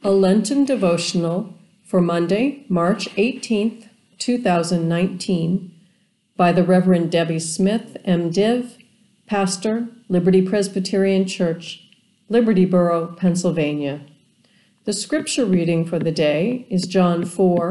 A Lenten devotional for Monday, March 18th, 2019, by the Reverend Debbie Smith, MDiv, Pastor, Liberty Presbyterian Church, Libertyboro, Pennsylvania. The scripture reading for the day is John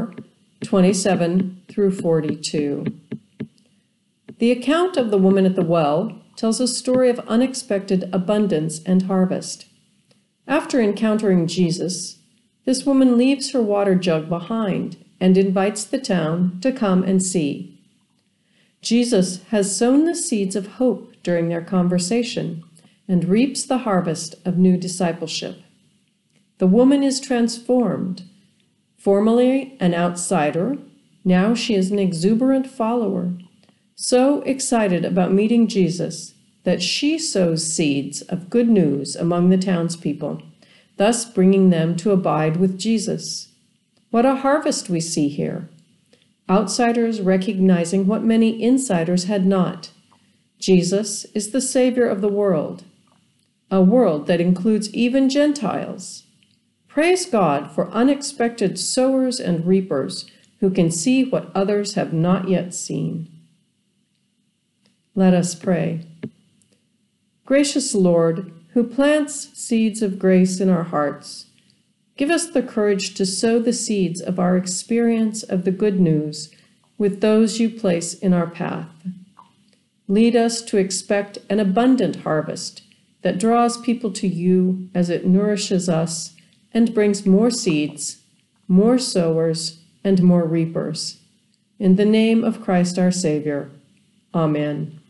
4:27 through 42. The account of the woman at the well tells a story of unexpected abundance and harvest. After encountering Jesus, this woman leaves her water jug behind and invites the town to come and see. Jesus has sown the seeds of hope during their conversation and reaps the harvest of new discipleship. The woman is transformed. Formerly an outsider, now she is an exuberant follower, so excited about meeting Jesus that she sows seeds of good news among the townspeople, thus bringing them to abide with Jesus. What a harvest we see here! Outsiders recognizing what many insiders had not. Jesus is the Savior of the world, a world that includes even Gentiles. Praise God for unexpected sowers and reapers who can see what others have not yet seen. Let us pray. Gracious Lord, who plants seeds of grace in our hearts, give us the courage to sow the seeds of our experience of the good news with those you place in our path. Lead us to expect an abundant harvest that draws people to you as it nourishes us and brings more seeds, more sowers, and more reapers. In the name of Christ our Savior. Amen.